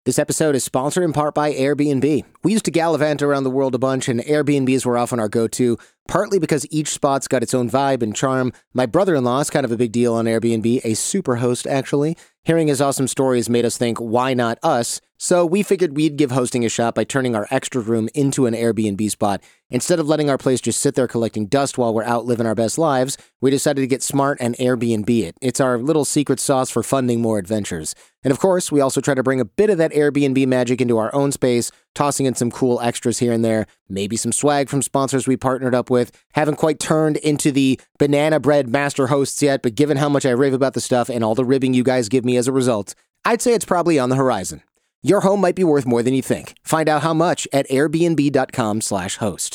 This episode is sponsored in part by Airbnb. We used to gallivant around the world a bunch, and Airbnbs were often our go-to, partly because each spot's got its own vibe and charm. My brother-in-law is kind of a big deal on Airbnb, a super host, actually. Hearing his awesome stories made us think, why not us? So we figured we'd give hosting a shot by turning our extra room into an Airbnb spot. Instead of letting our place just sit there collecting dust while we're out living our best lives, we decided to get smart and Airbnb it. It's our little secret sauce for funding more adventures. And of course, we also try to bring a bit of that Airbnb magic into our own space, tossing in some cool extras here and there, maybe some swag from sponsors we partnered up with. Haven't quite turned into the banana bread master hosts yet, but given how much I rave about the stuff and all the ribbing you guys give me as a result, I'd say it's probably on the horizon. Your home might be worth more than you think. Find out how much at airbnb.com/host.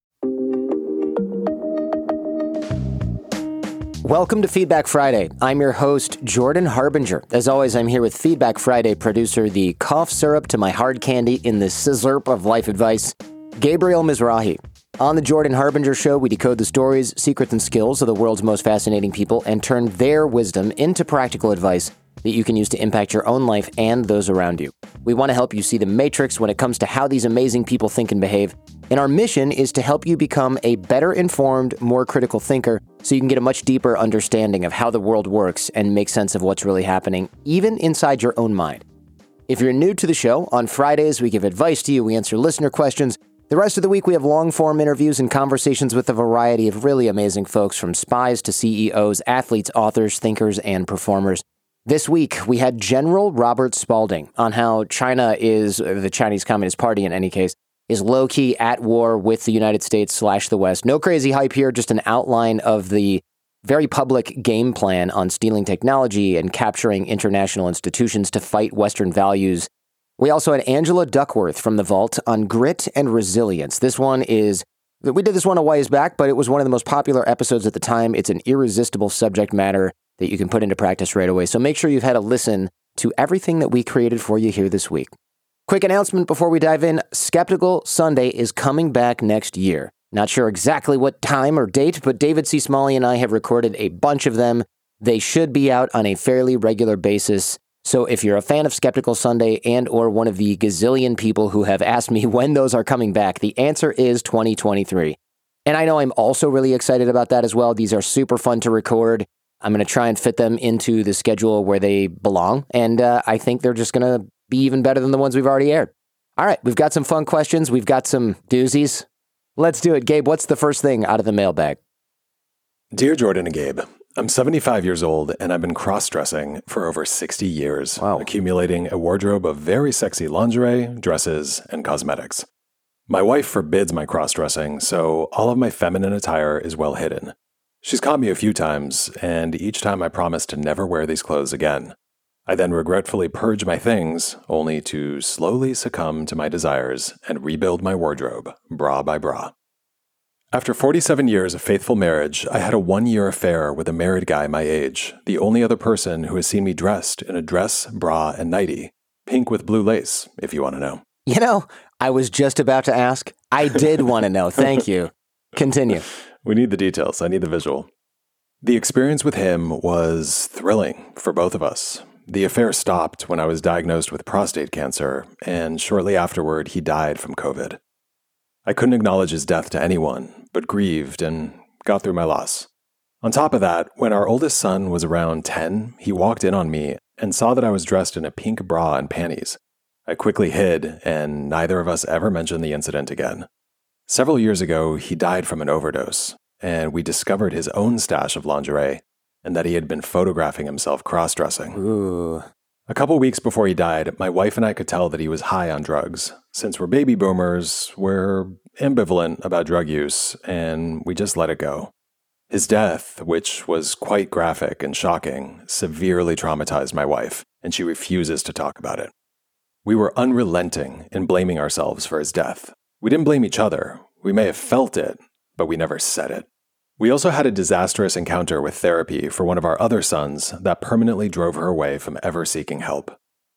Welcome to Feedback Friday. I'm your host, Jordan Harbinger. As always, I'm here with Feedback Friday producer, the cough syrup to my hard candy in the sizzurp of life advice, Gabriel Mizrahi. On the Jordan Harbinger Show, we decode the stories, secrets, and skills of the world's most fascinating people and turn their wisdom into practical advice that you can use to impact your own life and those around you. We want to help you see the matrix when it comes to how these amazing people think and behave. And our mission is to help you become a better informed, more critical thinker so you can get a much deeper understanding of how the world works and make sense of what's really happening, even inside your own mind. If you're new to the show, on Fridays we give advice to you, we answer listener questions. The rest of the week we have long-form interviews and conversations with a variety of really amazing folks, from spies to CEOs, athletes, authors, thinkers, and performers. This week, we had General Robert Spalding on how China is, the Chinese Communist Party in any case, is low-key at war with the United States / the West. No crazy hype here, just an outline of the very public game plan on stealing technology and capturing international institutions to fight Western values. We also had Angela Duckworth from The Vault on grit and resilience. We did this one a ways back, but it was one of the most popular episodes at the time. It's an irresistible subject matter that you can put into practice right away. So make sure you've had a listen to everything that we created for you here this week. Quick announcement before we dive in. Skeptical Sunday is coming back next year. Not sure exactly what time or date, but David C. Smalley and I have recorded a bunch of them. They should be out on a fairly regular basis. So if you're a fan of Skeptical Sunday and or one of the gazillion people who have asked me when those are coming back, the answer is 2023. And I know I'm also really excited about that as well. These are super fun to record. I'm going to try and fit them into the schedule where they belong. And I think they're just going to be even better than the ones we've already aired. All right, we've got some fun questions. We've got some doozies. Let's do it. Gabe, what's the first thing out of the mailbag? Dear Jordan and Gabe, I'm 75 years old and I've been cross-dressing for over 60 years, accumulating a wardrobe of very sexy lingerie, dresses, and cosmetics. My wife forbids my cross-dressing, so all of my feminine attire is well hidden. She's caught me a few times, and each time I promise to never wear these clothes again. I then regretfully purge my things, only to slowly succumb to my desires and rebuild my wardrobe, bra by bra. After 47 years of faithful marriage, I had a 1-year affair with a married guy my age, the only other person who has seen me dressed in a dress, bra, and nightie, pink with blue lace, if you want to know. You know, I was just about to ask. I did want to know. Thank you. Continue. We need the details. I need the visual. The experience with him was thrilling for both of us. The affair stopped when I was diagnosed with prostate cancer, and shortly afterward, he died from COVID. I couldn't acknowledge his death to anyone, but grieved and got through my loss. On top of that, when our oldest son was around 10, he walked in on me and saw that I was dressed in a pink bra and panties. I quickly hid, and neither of us ever mentioned the incident again. Several years ago, he died from an overdose, and we discovered his own stash of lingerie and that he had been photographing himself cross-dressing. Ooh. A couple weeks before he died, my wife and I could tell that he was high on drugs. Since we're baby boomers, we're ambivalent about drug use, and we just let it go. His death, which was quite graphic and shocking, severely traumatized my wife, and she refuses to talk about it. We were unrelenting in blaming ourselves for his death. We didn't blame each other. We may have felt it, but we never said it. We also had a disastrous encounter with therapy for one of our other sons that permanently drove her away from ever seeking help.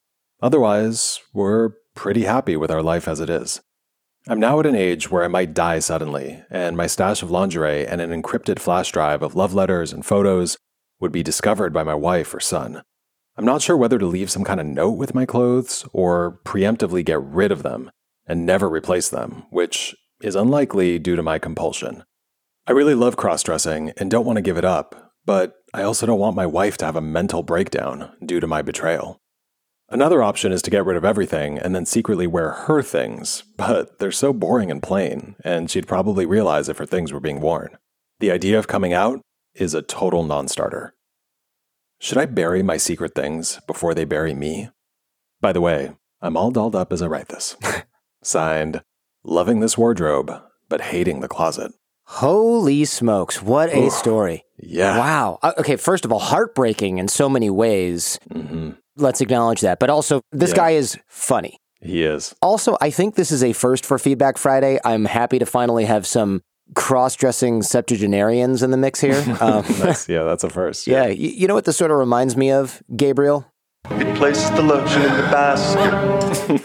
Otherwise, we're pretty happy with our life as it is. I'm now at an age where I might die suddenly, and my stash of lingerie and an encrypted flash drive of love letters and photos would be discovered by my wife or son. I'm not sure whether to leave some kind of note with my clothes or preemptively get rid of them and never replace them, which is unlikely due to my compulsion. I really love cross-dressing and don't want to give it up, but I also don't want my wife to have a mental breakdown due to my betrayal. Another option is to get rid of everything and then secretly wear her things, but they're so boring and plain, and she'd probably realize if her things were being worn. The idea of coming out is a total non-starter. Should I bury my secret things before they bury me? By the way, I'm all dolled up as I write this. Signed, loving this wardrobe, but hating the closet. Holy smokes, what a story. Yeah. Wow. Okay, first of all, heartbreaking in so many ways. Mm-hmm. Let's acknowledge that. But also, this guy is funny. He is. Also, I think this is a first for Feedback Friday. I'm happy to finally have some cross-dressing septuagenarians in the mix here. Nice. Yeah, that's a first. Yeah. You know what this sort of reminds me of, Gabriel? It places the lotion in the basket.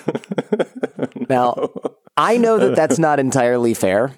Now, I know that that's not entirely fair,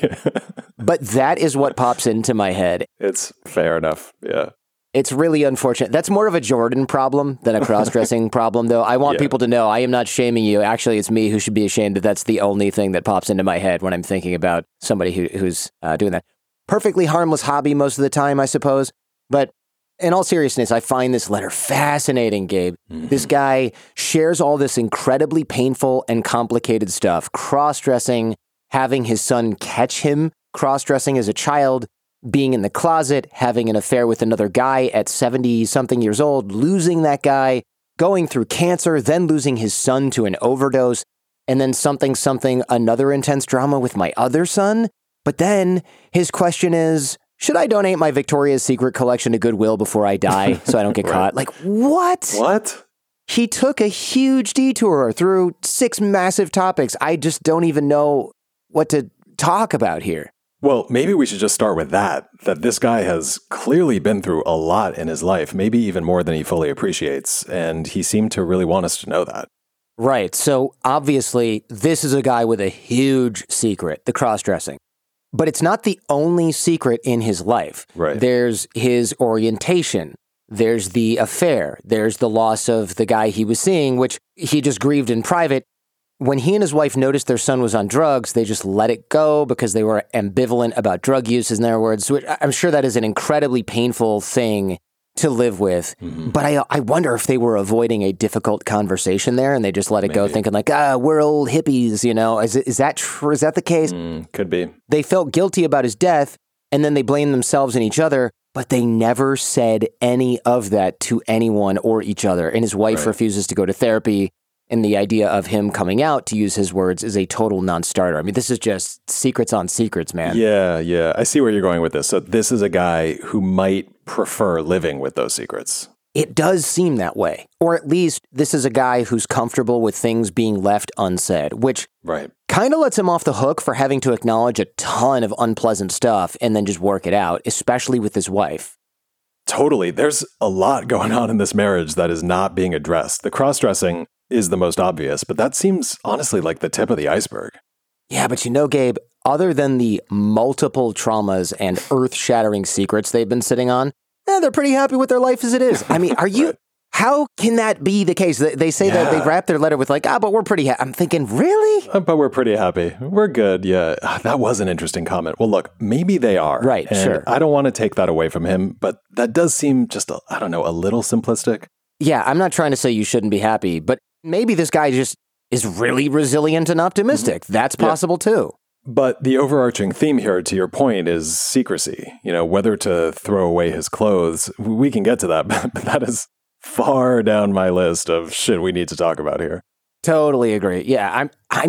but that is what pops into my head. It's fair enough. Yeah. It's really unfortunate. That's more of a Jordan problem than a cross-dressing problem, though. I want people to know I am not shaming you. Actually, it's me who should be ashamed that that's the only thing that pops into my head when I'm thinking about somebody who's doing that. Perfectly harmless hobby most of the time, I suppose. But in all seriousness, I find this letter fascinating, Gabe. Mm-hmm. This guy shares all this incredibly painful and complicated stuff. Cross-dressing, having his son catch him cross-dressing as a child, being in the closet, having an affair with another guy at 70-something years old, losing that guy, going through cancer, then losing his son to an overdose, and then something, another intense drama with my other son. But then his question is, should I donate my Victoria's Secret collection to Goodwill before I die so I don't get caught? Like, what? What? He took a huge detour through 6 massive topics. I just don't even know what to talk about here. Well, maybe we should just start with that this guy has clearly been through a lot in his life, maybe even more than he fully appreciates, and he seemed to really want us to know that. Right. So obviously, this is a guy with a huge secret, the cross-dressing. But it's not the only secret in his life. Right. There's his orientation. There's the affair. There's the loss of the guy he was seeing, which he just grieved in private. When he and his wife noticed their son was on drugs, they just let it go because they were ambivalent about drug use, in their words. I'm sure that is an incredibly painful thing to live with. Mm-hmm. But I wonder if they were avoiding a difficult conversation there and they just let it go, thinking like, we're old hippies, you know. Is that true? Is that the case? Could be. They felt guilty about his death and then they blamed themselves and each other, but they never said any of that to anyone or each other. And his wife refuses to go to therapy. And the idea of him coming out, to use his words, is a total non-starter. I mean, this is just secrets on secrets, man. Yeah. I see where you're going with this. So this is a guy who might prefer living with those secrets. It does seem that way. Or at least this is a guy who's comfortable with things being left unsaid, which kind of lets him off the hook for having to acknowledge a ton of unpleasant stuff and then just work it out, especially with his wife. Totally. There's a lot going on in this marriage that is not being addressed. The cross-dressing is the most obvious, but that seems honestly like the tip of the iceberg. Yeah, but you know, Gabe, other than the multiple traumas and earth-shattering secrets they've been sitting on, they're pretty happy with their life as it is. I mean, are you... How can that be the case? They say that they wrap their letter with like, but we're pretty happy. I'm thinking, really? But we're pretty happy. We're good, yeah. That was an interesting comment. Well, look, maybe they are. Right, and sure. I don't want to take that away from him, but that does seem just, a little simplistic. Yeah, I'm not trying to say you shouldn't be happy, but maybe this guy just is really resilient and optimistic. That's possible too. But the overarching theme here, to your point, is secrecy. You know, whether to throw away his clothes, we can get to that, but that is far down my list of shit we need to talk about here. Totally agree. Yeah,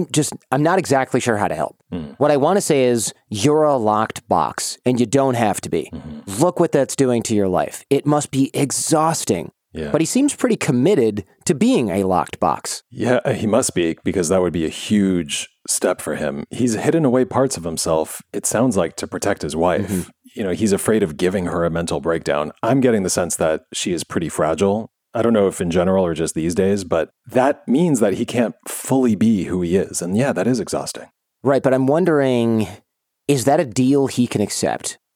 I'm not exactly sure how to help. What I want to say is you're a locked box and you don't have to be. Look what that's doing to your life. It must be exhausting. Yeah. But he seems pretty committed to being a locked box. Yeah, he must be, because that would be a huge step for him. He's hidden away parts of himself, it sounds like, to protect his wife. You know, he's afraid of giving her a mental breakdown. I'm getting the sense that she is pretty fragile. I don't know if in general or just these days, but that means that he can't fully be who he is. And yeah, that is exhausting. Right, but I'm wondering, is that a deal he can accept?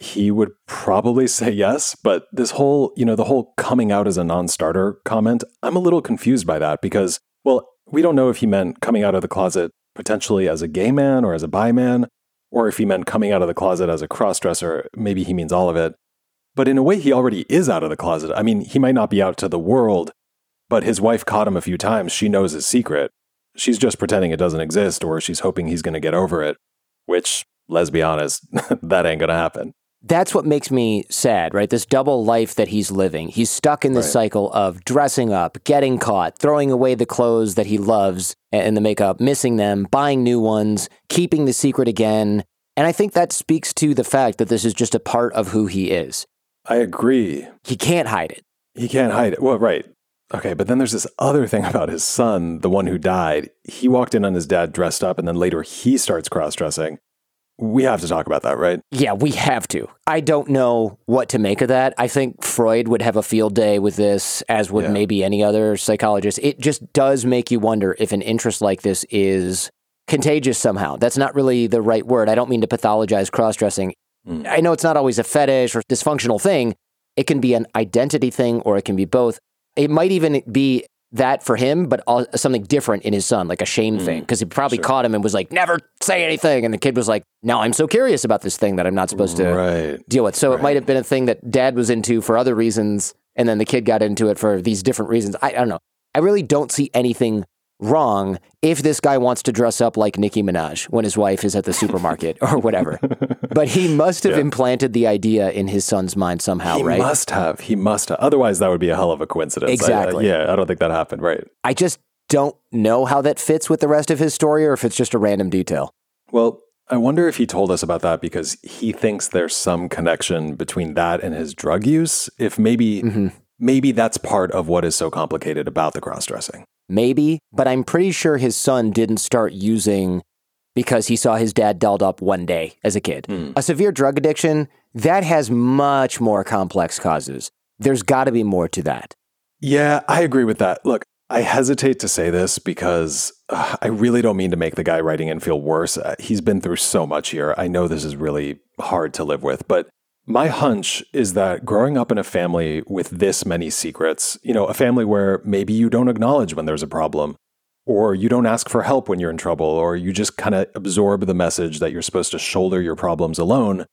he would probably say yes. But this whole, the whole coming out as a non-starter comment, I'm a little confused by that because, well, we don't know if he meant coming out of the closet potentially as a gay man or as a bi man, or if he meant coming out of the closet as a crossdresser. Maybe he means all of it. But in a way, he already is out of the closet. I mean, he might not be out to the world, but his wife caught him a few times. She knows his secret. She's just pretending it doesn't exist, or she's hoping he's going to get over it, which, let's be honest, that ain't going to happen. That's what makes me sad, right? This double life that he's living. He's stuck in this cycle of dressing up, getting caught, throwing away the clothes that he loves and the makeup, missing them, buying new ones, keeping the secret again. And I think that speaks to the fact that this is just a part of who he is. I agree. He can't hide it. He can't hide it. Well, right. Okay, but then there's this other thing about his son, the one who died. He walked in on his dad dressed up, and then later he starts cross-dressing. We have to talk about that, right? Yeah, we have to. I don't know what to make of that. I think Freud would have a field day with this, as would maybe any other psychologist. It just does make you wonder if an interest like this is contagious somehow. That's not really the right word. I don't mean to pathologize cross-dressing. I know it's not always a fetish or dysfunctional thing. It can be an identity thing, or it can be both. It might even be that for him, but something different in his son, like a shame thing, because he probably caught him and was like, never say anything. And the kid was like, now I'm so curious about this thing that I'm not supposed to deal with. So it might have been a thing that dad was into for other reasons, and then the kid got into it for these different reasons. I don't know. I really don't see anything wrong if this guy wants to dress up like Nicki Minaj when his wife is at the supermarket or whatever. But he must have implanted the idea in his son's mind somehow, right? He must have. Otherwise, that would be a hell of a coincidence. Exactly. I don't think that happened, right? I just don't know how that fits with the rest of his story, or if it's just a random detail. Well, I wonder if he told us about that because he thinks there's some connection between that and his drug use. If maybe that's part of what is so complicated about the cross-dressing. Maybe, but I'm pretty sure his son didn't start using because he saw his dad dolled up one day as a kid. A severe drug addiction, that has much more complex causes. There's got to be more to that. Yeah, I agree with that. Look, I hesitate to say this because I really don't mean to make the guy writing in feel worse. He's been through so much here. I know this is really hard to live with, but my hunch is that growing up in a family with this many secrets, a family where maybe you don't acknowledge when there's a problem, or you don't ask for help when you're in trouble, or you just kind of absorb the message that you're supposed to shoulder your problems alone,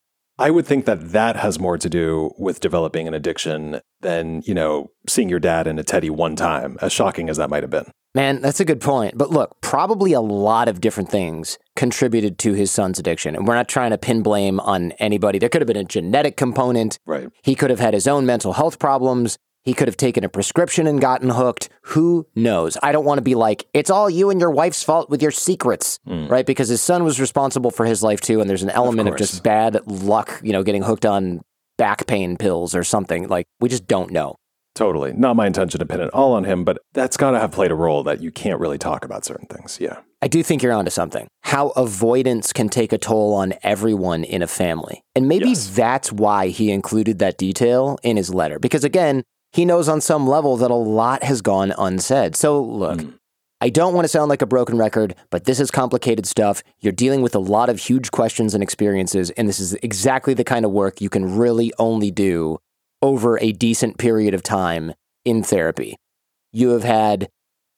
I would think that that has more to do with developing an addiction than, seeing your dad in a teddy one time, as shocking as that might have been. Man, that's a good point. But look, probably a lot of different things contributed to his son's addiction. And we're not trying to pin blame on anybody. There could have been a genetic component. Right. He could have had his own mental health problems. He could have taken a prescription and gotten hooked. Who knows? I don't want to be like, it's all you and your wife's fault with your secrets, right? Because his son was responsible for his life too. And there's an element of just bad luck, getting hooked on back pain pills or something. Like, we just don't know. Totally. Not my intention to pin it all on him, but that's got to have played a role that you can't really talk about certain things. Yeah. I do think you're onto something. How avoidance can take a toll on everyone in a family. And maybe that's why he included that detail in his letter. Because again, he knows on some level that a lot has gone unsaid. So look, I don't want to sound like a broken record, but this is complicated stuff. You're dealing with a lot of huge questions and experiences, and this is exactly the kind of work you can really only do over a decent period of time in therapy. You have had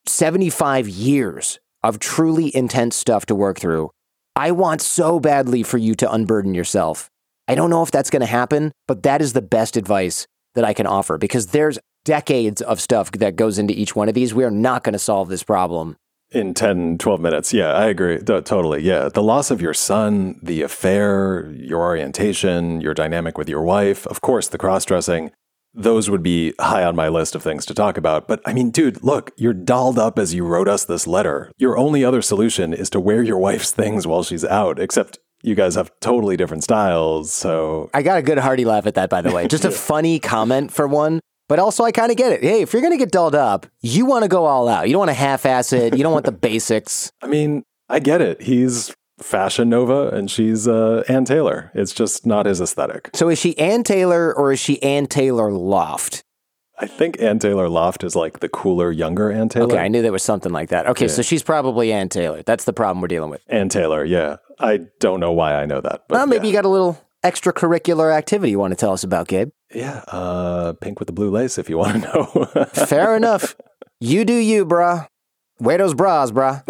75 years of truly intense stuff to work through. I want so badly for you to unburden yourself. I don't know if that's going to happen, but that is the best advice that I can offer, because there's decades of stuff that goes into each one of these. We are not going to solve this problem in 10, 12 minutes. Yeah, I agree. Totally. Yeah. The loss of your son, the affair, your orientation, your dynamic with your wife, of course, the cross-dressing, those would be high on my list of things to talk about. But I mean, dude, look, you're dolled up as you wrote us this letter. Your only other solution is to wear your wife's things while she's out, except you guys have totally different styles. So I got a good hearty laugh at that, by the way. Just a funny comment for one. But also, I kind of get it. Hey, if you're going to get dolled up, you want to go all out. You don't want to half-ass it. You don't want the basics. I mean, I get it. He's Fashion Nova and she's Ann Taylor. It's just not his aesthetic. So is she Ann Taylor or is she Ann Taylor Loft? I think Ann Taylor Loft is like the cooler, younger Ann Taylor. Okay, I knew there was something like that. Okay, so she's probably Ann Taylor. That's the problem we're dealing with. Ann Taylor, yeah. I don't know why I know that. But well, maybe you got a little extracurricular activity you want to tell us about, Gabe? Yeah, pink with the blue lace if you want to know. Fair enough. You do you, brah. Wear those bras, brah.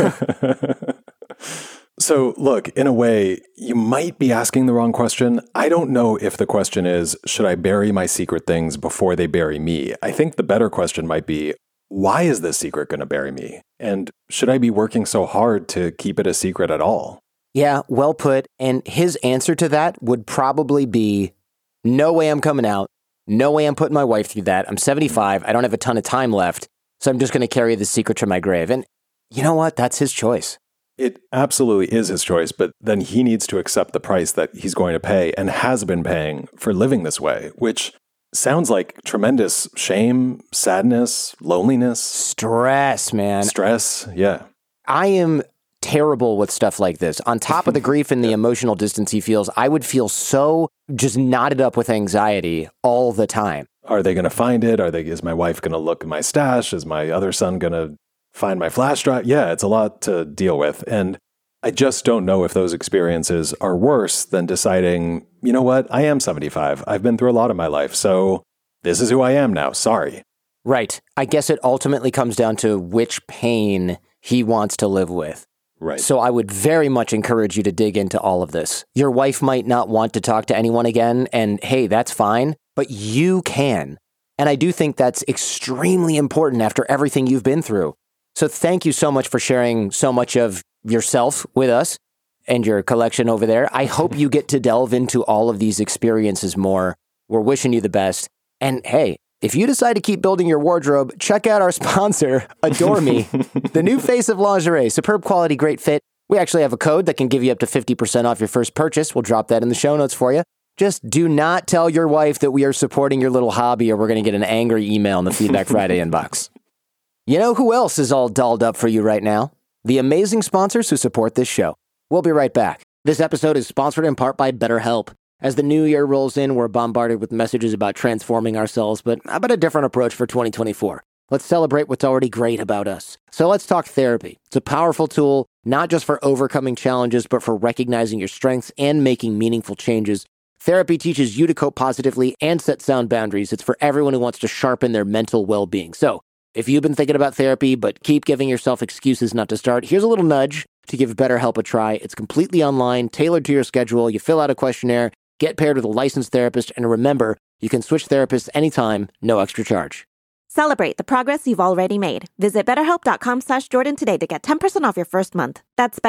So, look, in a way, you might be asking the wrong question. I don't know if the question is, should I bury my secret things before they bury me? I think the better question might be, why is this secret going to bury me? And should I be working so hard to keep it a secret at all? Yeah, well put. And his answer to that would probably be, no way I'm coming out. No way I'm putting my wife through that. I'm 75. I don't have a ton of time left. So I'm just going to carry the secret to my grave. And you know what? That's his choice. It absolutely is his choice, but then he needs to accept the price that he's going to pay and has been paying for living this way, which sounds like tremendous shame, sadness, loneliness. Stress, man. Stress, yeah. I am terrible with stuff like this. On top of the grief and the emotional distance he feels, I would feel so just knotted up with anxiety all the time. Are they going to find it? Is my wife going to look at my stash? Is my other son going to find my flash drive? Yeah, it's a lot to deal with. And I just don't know if those experiences are worse than deciding, you know what, I am 75. I've been through a lot of my life, so this is who I am now. Sorry. Right. I guess it ultimately comes down to which pain he wants to live with. Right. So I would very much encourage you to dig into all of this. Your wife might not want to talk to anyone again, and hey, that's fine, but you can. And I do think that's extremely important after everything you've been through. So thank you so much for sharing so much of yourself with us and your collection over there. I hope you get to delve into all of these experiences more. We're wishing you the best. And hey, if you decide to keep building your wardrobe, check out our sponsor, Adore Me, the new face of lingerie. Superb quality, great fit. We actually have a code that can give you up to 50% off your first purchase. We'll drop that in the show notes for you. Just do not tell your wife that we are supporting your little hobby or we're going to get an angry email in the Feedback Friday inbox. You know who else is all dolled up for you right now? The amazing sponsors who support this show. We'll be right back. This episode is sponsored in part by BetterHelp. As the new year rolls in, we're bombarded with messages about transforming ourselves, but how about a different approach for 2024? Let's celebrate what's already great about us. So let's talk therapy. It's a powerful tool, not just for overcoming challenges, but for recognizing your strengths and making meaningful changes. Therapy teaches you to cope positively and set sound boundaries. It's for everyone who wants to sharpen their mental well-being. So if you've been thinking about therapy, but keep giving yourself excuses not to start, here's a little nudge to give BetterHelp a try. It's completely online, tailored to your schedule. You fill out a questionnaire, get paired with a licensed therapist, and remember, you can switch therapists anytime, no extra charge. Celebrate the progress you've already made. Visit BetterHelp.com/Jordan today to get 10% off your first month. That's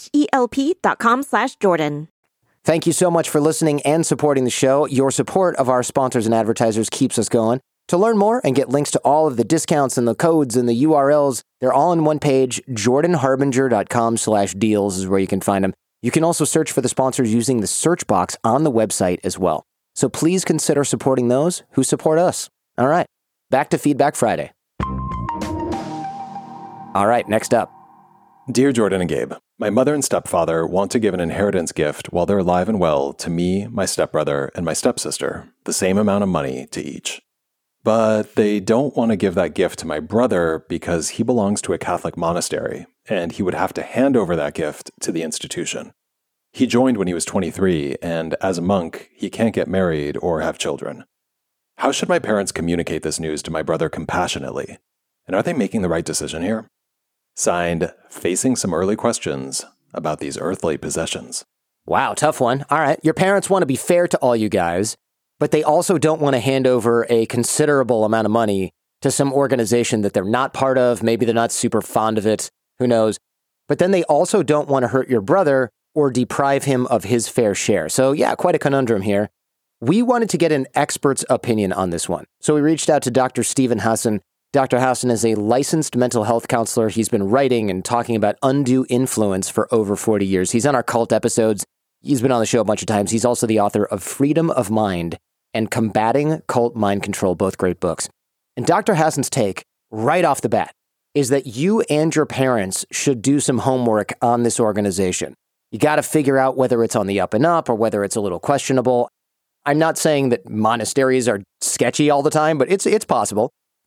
BetterHelp.com/Jordan. Thank you so much for listening and supporting the show. Your support of our sponsors and advertisers keeps us going. To learn more and get links to all of the discounts and the codes and the URLs, they're all on one page. JordanHarbinger.com/deals is where you can find them. You can also search for the sponsors using the search box on the website as well. So please consider supporting those who support us. All right, back to Feedback Friday. All right, next up. Dear Jordan and Gabe, my mother and stepfather want to give an inheritance gift while they're alive and well to me, my stepbrother, and my stepsister, the same amount of money to each. But they don't want to give that gift to my brother because he belongs to a Catholic monastery, and he would have to hand over that gift to the institution. He joined when he was 23, and as a monk, he can't get married or have children. How should my parents communicate this news to my brother compassionately? And are they making the right decision here? Signed, facing some early questions about these earthly possessions. Wow, tough one. All right, your parents want to be fair to all you guys, but they also don't want to hand over a considerable amount of money to some organization that they're not part of. Maybe they're not super fond of it. Who knows? But then they also don't want to hurt your brother or deprive him of his fair share. So yeah, quite a conundrum here. We wanted to get an expert's opinion on this one. So we reached out to Dr. Stephen Hassan. Dr. Hassan is a licensed mental health counselor. He's been writing and talking about undue influence for over 40 years. He's on our cult episodes. He's been on the show a bunch of times. He's also the author of Freedom of Mind and Combating Cult Mind Control, both great books. And Dr. Hassan's take, right off the bat, is that you and your parents should do some homework on this organization. You got to figure out whether it's on the up and up or whether it's a little questionable. I'm not saying that monasteries are sketchy all the time, but it's possible.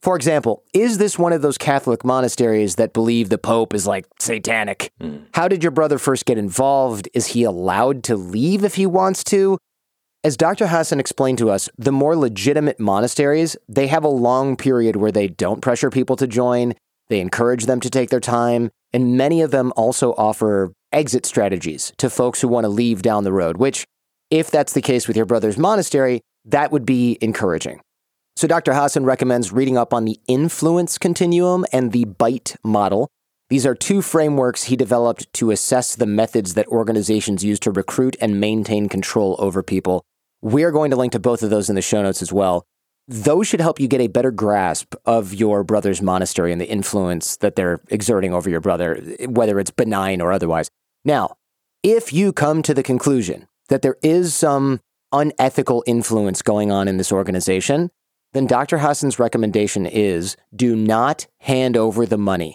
For example, is this one of those Catholic monasteries that believe the Pope is like satanic? How did your brother first get involved? Is he allowed to leave if he wants to? As Dr. Hassan explained to us, the more legitimate monasteries, they have a long period where they don't pressure people to join. They encourage them to take their time. And many of them also offer exit strategies to folks who want to leave down the road, which, if that's the case with your brother's monastery, that would be encouraging. So Dr. Hassan recommends reading up on the influence continuum and the BITE model. These are two frameworks he developed to assess the methods that organizations use to recruit and maintain control over people. We're going to link to both of those in the show notes as well. Those should help you get a better grasp of your brother's monastery and the influence that they're exerting over your brother, whether it's benign or otherwise. Now, if you come to the conclusion that there is some unethical influence going on in this organization, then Dr. Hassan's recommendation is do not hand over the money.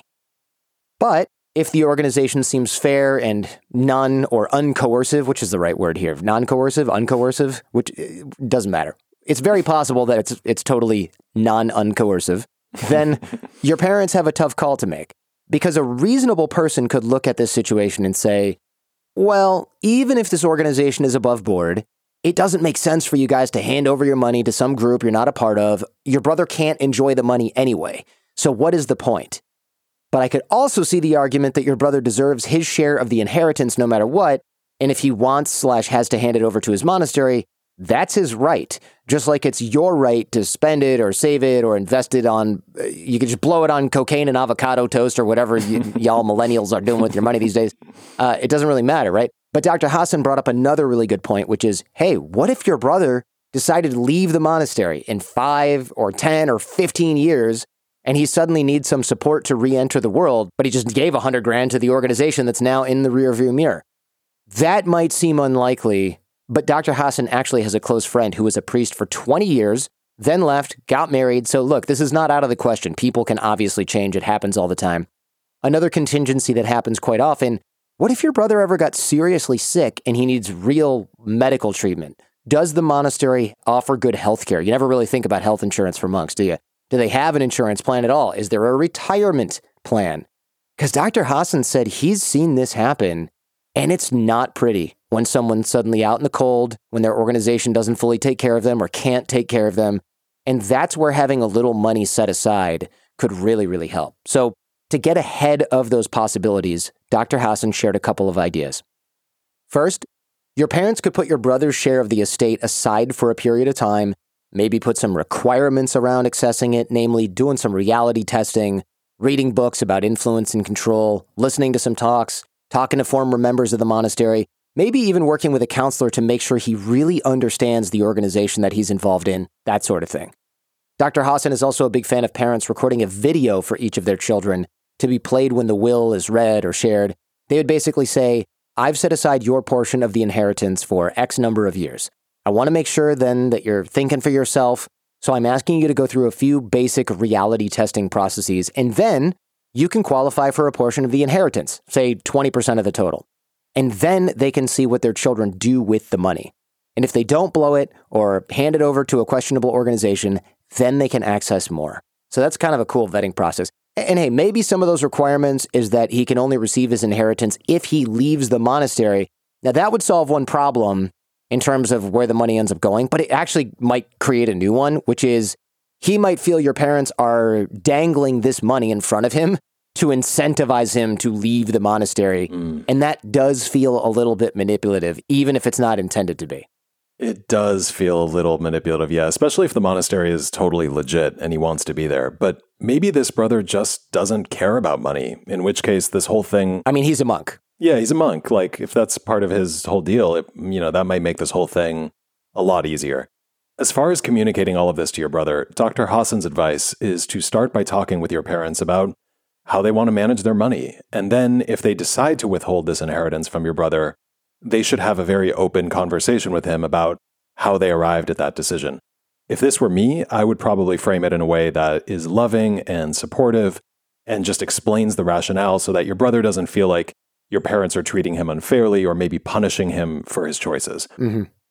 But if the organization seems fair and non or uncoercive, which is the right word here, non-coercive, uncoercive, which doesn't matter. It's very possible that it's totally non-uncoercive. Then your parents have a tough call to make, because a reasonable person could look at this situation and say, well, even if this organization is above board, it doesn't make sense for you guys to hand over your money to some group you're not a part of. Your brother can't enjoy the money anyway. So what is the point? But I could also see the argument that your brother deserves his share of the inheritance no matter what, and if he wants/has to hand it over to his monastery, that's his right. Just like it's your right to spend it or save it or invest it on, you could just blow it on cocaine and avocado toast or whatever y'all millennials are doing with your money these days. It doesn't really matter, right? But Dr. Hassan brought up another really good point, which is, hey, what if your brother decided to leave the monastery in 5 or 10 or 15 years, and he suddenly needs some support to re-enter the world, but he just gave $100,000 to the organization that's now in the rearview mirror? That might seem unlikely, but Dr. Hassan actually has a close friend who was a priest for 20 years, then left, got married. So look, this is not out of the question. People can obviously change. It happens all the time. Another contingency that happens quite often, what if your brother ever got seriously sick and he needs real medical treatment? Does the monastery offer good health care? You never really think about health insurance for monks, do you? Do they have an insurance plan at all? Is there a retirement plan? Because Dr. Hassan said he's seen this happen, and it's not pretty when someone's suddenly out in the cold, when their organization doesn't fully take care of them or can't take care of them. And that's where having a little money set aside could really, really help. So to get ahead of those possibilities, Dr. Hassan shared a couple of ideas. First, your parents could put your brother's share of the estate aside for a period of time, maybe put some requirements around accessing it, namely doing some reality testing, reading books about influence and control, listening to some talks, talking to former members of the monastery, maybe even working with a counselor to make sure he really understands the organization that he's involved in, that sort of thing. Dr. Hassan is also a big fan of parents recording a video for each of their children to be played when the will is read or shared. They would basically say, I've set aside your portion of the inheritance for X number of years. I want to make sure then that you're thinking for yourself, so I'm asking you to go through a few basic reality testing processes, and then you can qualify for a portion of the inheritance, say 20% of the total. And then they can see what their children do with the money. And if they don't blow it or hand it over to a questionable organization, then they can access more. So that's kind of a cool vetting process. And hey, maybe some of those requirements is that he can only receive his inheritance if he leaves the monastery. Now that would solve one problem in terms of where the money ends up going, but it actually might create a new one, which is he might feel your parents are dangling this money in front of him to incentivize him to leave the monastery. And that does feel a little bit manipulative, even if it's not intended to be. It does feel a little manipulative, yeah, especially if the monastery is totally legit and he wants to be there. But maybe this brother just doesn't care about money, in which case this whole thing... I mean, he's a monk. Yeah, he's a monk. Like, if that's part of his whole deal, that might make this whole thing a lot easier. As far as communicating all of this to your brother, Dr. Hassan's advice is to start by talking with your parents about how they want to manage their money. And then if they decide to withhold this inheritance from your brother, they should have a very open conversation with him about how they arrived at that decision. If this were me, I would probably frame it in a way that is loving and supportive and just explains the rationale so that your brother doesn't feel like your parents are treating him unfairly or maybe punishing him for his choices. Mm-hmm.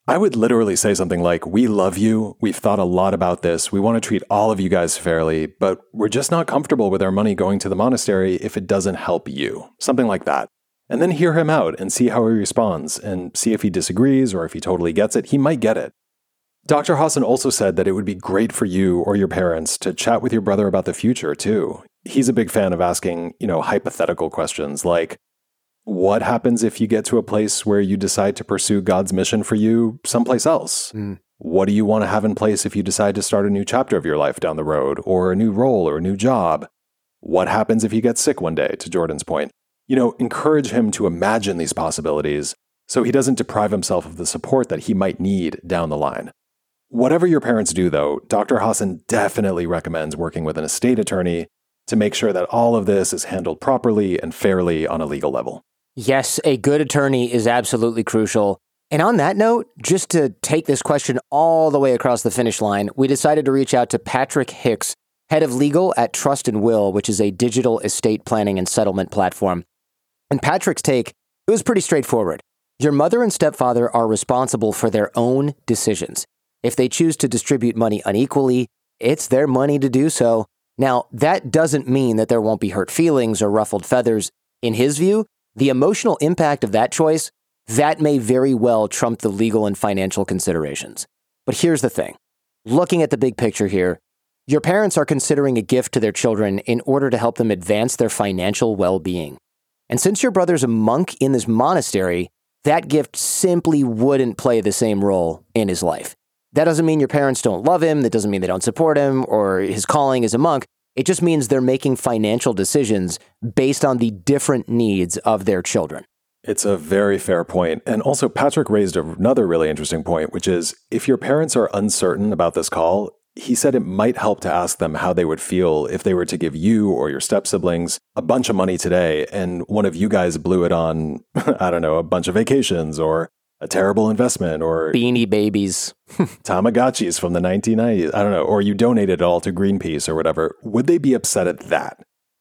I would literally say something like, we love you. We've thought a lot about this. We want to treat all of you guys fairly, but we're just not comfortable with our money going to the monastery if it doesn't help you. Something like that. And then hear him out and see how he responds and see if he disagrees or if he totally gets it. He might get it. Dr. Hassan also said that it would be great for you or your parents to chat with your brother about the future too. He's a big fan of asking, hypothetical questions like, what happens if you get to a place where you decide to pursue God's mission for you someplace else? What do you want to have in place if you decide to start a new chapter of your life down the road, or a new role or a new job? What happens if you get sick one day, to Jordan's point? Encourage him to imagine these possibilities so he doesn't deprive himself of the support that he might need down the line. Whatever your parents do, though, Dr. Hassan definitely recommends working with an estate attorney to make sure that all of this is handled properly and fairly on a legal level. Yes, a good attorney is absolutely crucial. And on that note, just to take this question all the way across the finish line, we decided to reach out to Patrick Hicks, head of legal at Trust and Will, which is a digital estate planning and settlement platform. And Patrick's take, it was pretty straightforward. Your mother and stepfather are responsible for their own decisions. If they choose to distribute money unequally, it's their money to do so. Now, that doesn't mean that there won't be hurt feelings or ruffled feathers. In his view, the emotional impact of that choice, that may very well trump the legal and financial considerations. But here's the thing. Looking at the big picture here, your parents are considering a gift to their children in order to help them advance their financial well-being. And since your brother's a monk in this monastery, that gift simply wouldn't play the same role in his life. That doesn't mean your parents don't love him. That doesn't mean they don't support him or his calling as a monk. It just means they're making financial decisions based on the different needs of their children. It's a very fair point. And also, Patrick raised another really interesting point, which is if your parents are uncertain about this call, he said it might help to ask them how they would feel if they were to give you or your step-siblings a bunch of money today and one of you guys blew it on, a bunch of vacations or a terrible investment or Beanie Babies. Tamagotchis from the 1990s, or you donated it all to Greenpeace or whatever. Would they be upset at that?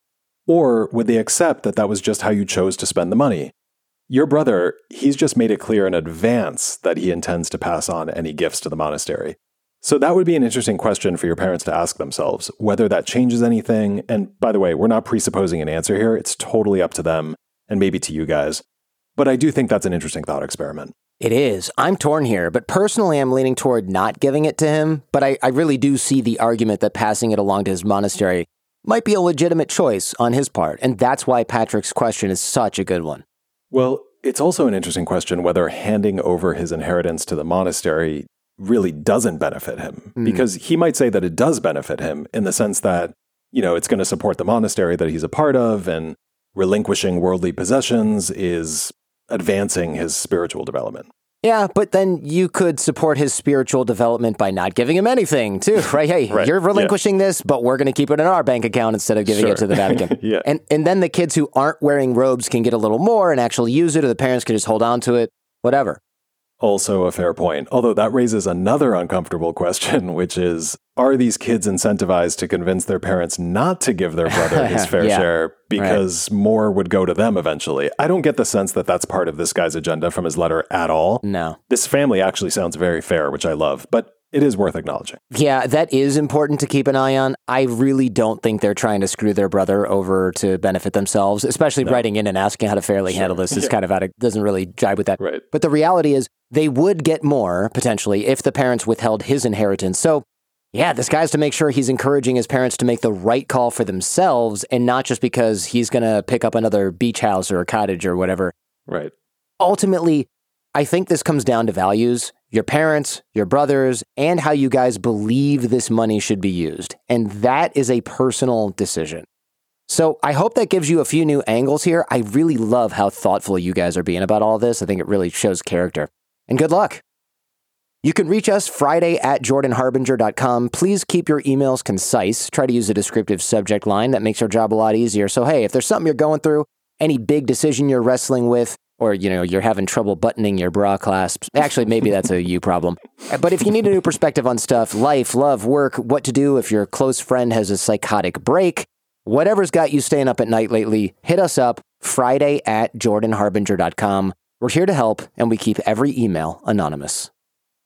Or would they accept that that was just how you chose to spend the money? Your brother, he's just made it clear in advance that he intends to pass on any gifts to the monastery. So that would be an interesting question for your parents to ask themselves, whether that changes anything. And by the way, we're not presupposing an answer here. It's totally up to them and maybe to you guys. But I do think that's an interesting thought experiment. It is. I'm torn here, but personally I'm leaning toward not giving it to him. But I really do see the argument that passing it along to his monastery might be a legitimate choice on his part. And that's why Patrick's question is such a good one. Well, it's also an interesting question whether handing over his inheritance to the monastery really doesn't benefit him. Because he might say that it does benefit him in the sense that, it's going to support the monastery that he's a part of, and relinquishing worldly possessions is advancing his spiritual development. Yeah, but then you could support his spiritual development by not giving him anything, too, right? Hey, Right. You're relinquishing this, but we're going to keep it in our bank account instead of giving it to the Vatican. Yeah. And then the kids who aren't wearing robes can get a little more and actually use it, or the parents can just hold on to it, whatever. Also a fair point, although that raises another uncomfortable question, which is, are these kids incentivized to convince their parents not to give their brother his fair share because more would go to them eventually? I don't get the sense that that's part of this guy's agenda from his letter at all. No. This family actually sounds very fair, which I love, but it is worth acknowledging. Yeah, that is important to keep an eye on. I really don't think they're trying to screw their brother over to benefit themselves, especially writing in and asking how to fairly handle this is kind of doesn't really jive with that. Right. But the reality is they would get more, potentially, if the parents withheld his inheritance. So, yeah, this guy's to make sure he's encouraging his parents to make the right call for themselves and not just because he's going to pick up another beach house or a cottage or whatever. Right. Ultimately, I think this comes down to values, your parents, your brothers, and how you guys believe this money should be used. And that is a personal decision. So I hope that gives you a few new angles here. I really love how thoughtful you guys are being about all this. I think it really shows character. And good luck. You can reach us Friday at jordanharbinger.com. Please keep your emails concise. Try to use a descriptive subject line. That makes our job a lot easier. So, hey, if there's something you're going through, any big decision you're wrestling with, or, you're having trouble buttoning your bra clasps. Actually, maybe that's a you problem. But if you need a new perspective on stuff, life, love, work, what to do if your close friend has a psychotic break, whatever's got you staying up at night lately, hit us up Friday at jordanharbinger.com. We're here to help, and we keep every email anonymous.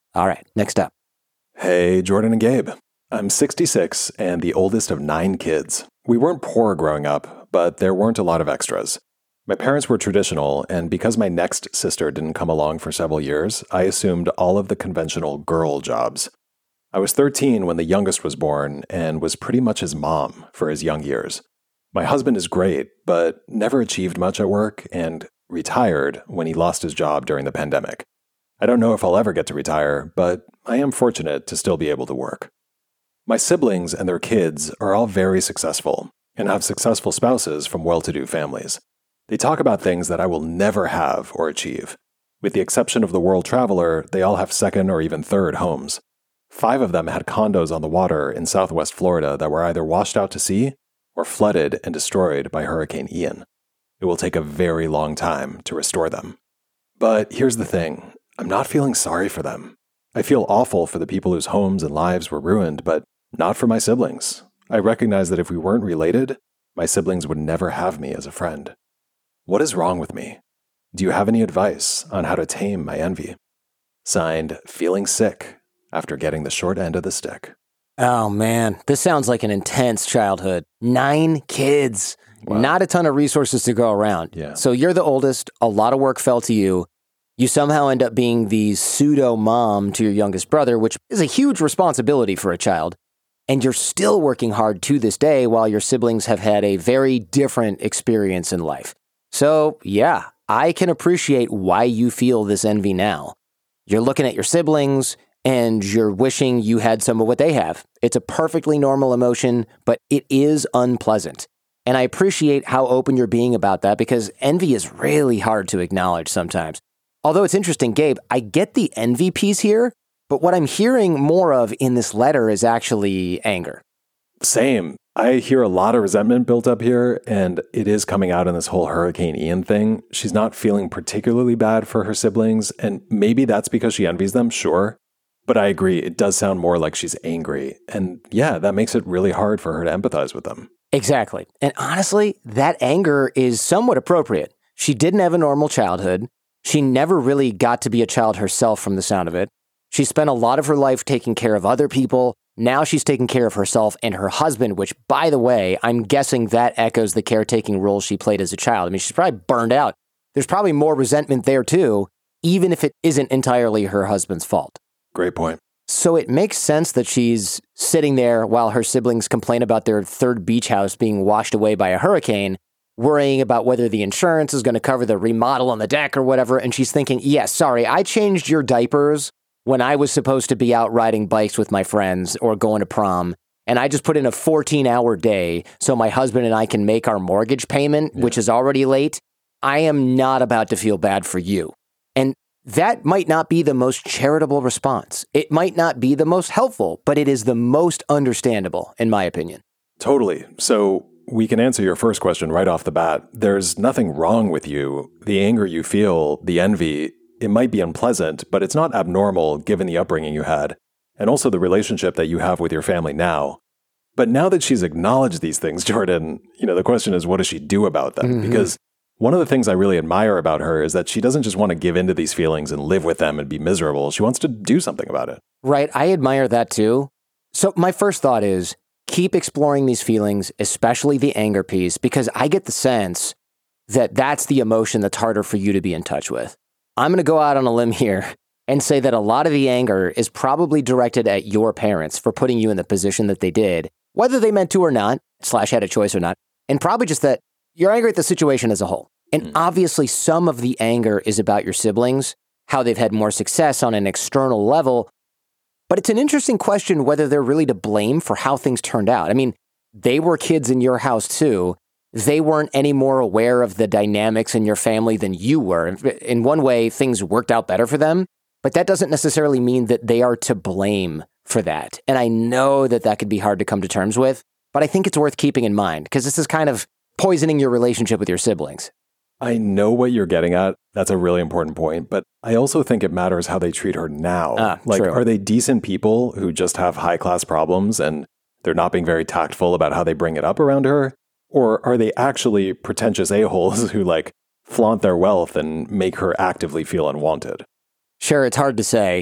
All right, next up. Hey, Jordan and Gabe. I'm 66 and the oldest of 9 kids. We weren't poor growing up, but there weren't a lot of extras. My parents were traditional, and because my next sister didn't come along for several years, I assumed all of the conventional girl jobs. I was 13 when the youngest was born and was pretty much his mom for his young years. My husband is great, but never achieved much at work and retired when he lost his job during the pandemic. I don't know if I'll ever get to retire, but I am fortunate to still be able to work. My siblings and their kids are all very successful and have successful spouses from well-to-do families. They talk about things that I will never have or achieve. With the exception of the world traveler, they all have second or even third homes. 5 of them had condos on the water in Southwest Florida that were either washed out to sea or flooded and destroyed by Hurricane Ian. It will take a very long time to restore them. But here's the thing, I'm not feeling sorry for them. I feel awful for the people whose homes and lives were ruined, but not for my siblings. I recognize that if we weren't related, my siblings would never have me as a friend. What is wrong with me? Do you have any advice on how to tame my envy? Signed, Feeling Sick after getting the short end of the stick. Oh man, this sounds like an intense childhood. 9 kids, wow. Not a ton of resources to go around. Yeah. So you're the oldest, a lot of work fell to you. You somehow end up being the pseudo mom to your youngest brother, which is a huge responsibility for a child. And you're still working hard to this day while your siblings have had a very different experience in life. So yeah, I can appreciate why you feel this envy now. You're looking at your siblings and you're wishing you had some of what they have. It's a perfectly normal emotion, but it is unpleasant. And I appreciate how open you're being about that because envy is really hard to acknowledge sometimes. Although it's interesting, Gabe, I get the envy piece here, but what I'm hearing more of in this letter is actually anger. Same. I hear a lot of resentment built up here, and it is coming out in this whole Hurricane Ian thing. She's not feeling particularly bad for her siblings, and maybe that's because she envies them, sure. But I agree, it does sound more like she's angry. And yeah, that makes it really hard for her to empathize with them. Exactly. And honestly, that anger is somewhat appropriate. She didn't have a normal childhood. She never really got to be a child herself from the sound of it. She spent a lot of her life taking care of other people. Now she's taking care of herself and her husband, which, by the way, I'm guessing that echoes the caretaking role she played as a child. I mean, she's probably burned out. There's probably more resentment there too, even if it isn't entirely her husband's fault. Great point. So it makes sense that she's sitting there while her siblings complain about their third beach house being washed away by a hurricane, worrying about whether the insurance is going to cover the remodel on the deck or whatever. And she's thinking, yes, sorry, I changed your diapers when I was supposed to be out riding bikes with my friends or going to prom. And I just put in a 14-hour day so my husband and I can make our mortgage payment, which is already late. I am not about to feel bad for you. And that might not be the most charitable response. It might not be the most helpful, but it is the most understandable, in my opinion. Totally. So we can answer your first question right off the bat. There's nothing wrong with you. The anger you feel, the envy, it might be unpleasant, but it's not abnormal given the upbringing you had, and also the relationship that you have with your family now. But now that she's acknowledged these things, Jordan, the question is, what does she do about them? Mm-hmm. Because one of the things I really admire about her is that she doesn't just want to give into these feelings and live with them and be miserable. She wants to do something about it. Right. I admire that too. So my first thought is keep exploring these feelings, especially the anger piece, because I get the sense that that's the emotion that's harder for you to be in touch with. I'm going to go out on a limb here and say that a lot of the anger is probably directed at your parents for putting you in the position that they did, whether they meant to or not, / had a choice or not, and probably just that you're angry at the situation as a whole. And obviously some of the anger is about your siblings, how they've had more success on an external level. But it's an interesting question whether they're really to blame for how things turned out. I mean, they were kids in your house too. They weren't any more aware of the dynamics in your family than you were. In one way, things worked out better for them, but that doesn't necessarily mean that they are to blame for that. And I know that that could be hard to come to terms with, but I think it's worth keeping in mind because this is kind of poisoning your relationship with your siblings. I know what you're getting at. That's a really important point, but I also think it matters how they treat her now. True. Are they decent people who just have high-class problems and they're not being very tactful about how they bring it up around her? Or are they actually pretentious a-holes who flaunt their wealth and make her actively feel unwanted? Sure, it's hard to say.